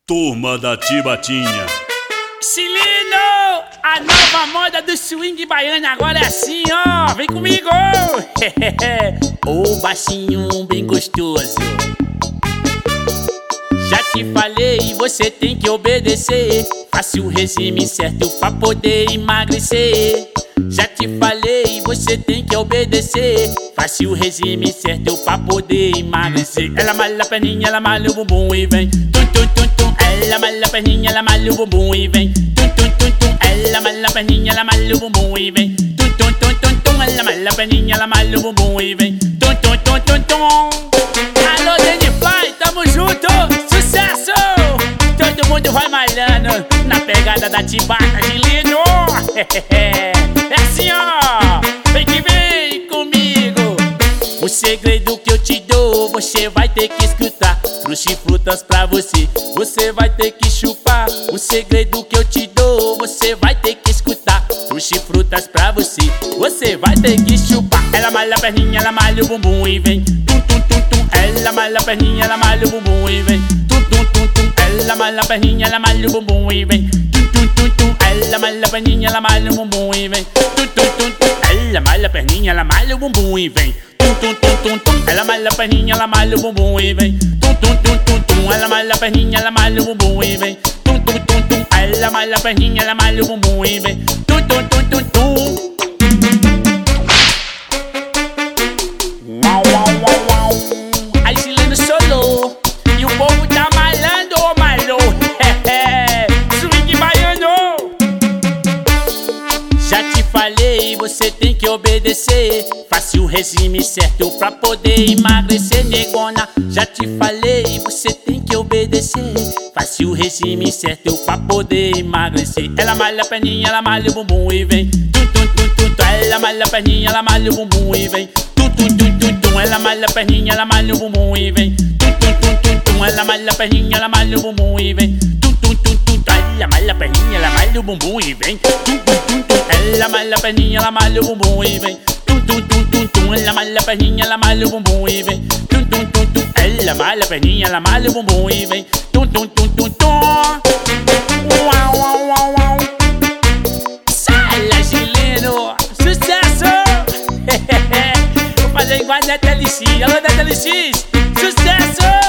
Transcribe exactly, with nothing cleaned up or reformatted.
Turma da Tibatinha. Cilino, a nova moda do swing baiano agora é assim, ó. Vem comigo. Ô baixinho bem gostoso, já te falei, você tem que obedecer. Faça o regime certo pra poder emagrecer. Já te falei, você tem que obedecer. Faça o regime certo pra poder emagrecer. Ela malha a perninha, ela malha o bumbum e vem tum tum tum tum. Ela malha a perninha, ela malha o bumbum e vem tum tum tum tum. Ela malha a perninha, ela malha o bumbum e vem tum tum tum tum tum. Ela malha a perninha, ela malha o bumbum e vem tum tum tum tum tum. Alô Denifly, tamo junto, sucesso! Todo mundo vai malhando na pegada da Tibata de Lino. É assim, ó, vem que vem comigo. O segredo que eu te dou, você vai ter que escutar. Trouxe frutas pra você, você vai ter que chupar. O segredo que eu te dou, você vai ter que escutar. Trouxe frutas pra você, você vai ter que chupar. Ela malha a perninha, ela malha o bumbum e vem tum tum tum tum. Ela malha a perninha, ela malha o bumbum e vem tum tum tum tum. Ela malha a perninha, ela malha o bumbum e vem tum tum tum tum. Ela malha a perninha, ela malha o bumbum e vem tum tum tum tum. Ela malha a perninha, ela malha o bumbum e vem tum tum tum tum tum. Ela malha a perninha, ela malha o bumbum e vem tum tum tum tum tum. Ela malha a perninha, ela malha o bumbum e vem tum tum tum tum. Ela malha a perninha, ela malha o bumbum e vem tum tum tum tum tum. Uau, uau, uau, uau. Aí Cilino solou e o povo tá malhando, ô malô. Swing baiano. Já te falei, você tem que obedecer. Faça o regime certo pra poder emagrecer, negona. Já te falei, você tem que obedecer. Faça o regime certo pra poder emagrecer. Ela malha a perninha, ela malha o bumbum e vem tum tum tum tum tum. Ela malha a perninha, ela malha o bumbum e vem tum tum tum tum tum. Ela malha a perninha, ela malha o bumbum e vem tum tum tum tum tum. Ela malha a perninha, ela malha o bumbum e vem tum tum tum tum tum. Ela malha a perninha, ela malha o bumbum e vem tum tum tum tum. Ela malha a perninha, ela malha o bumbum e vem tum tum tum tum tum. Ela malha a perninha, ela malha o bumbum e vem tum tum tum tum. Ela malha a perninha, ela malha o bumbum e vem tum tum tum tum tum. Uau, uau, uau, uau. Sai, Cilino, sucesso! Vou fazer igual a Neta L X. Alô, Neta L X, sucesso!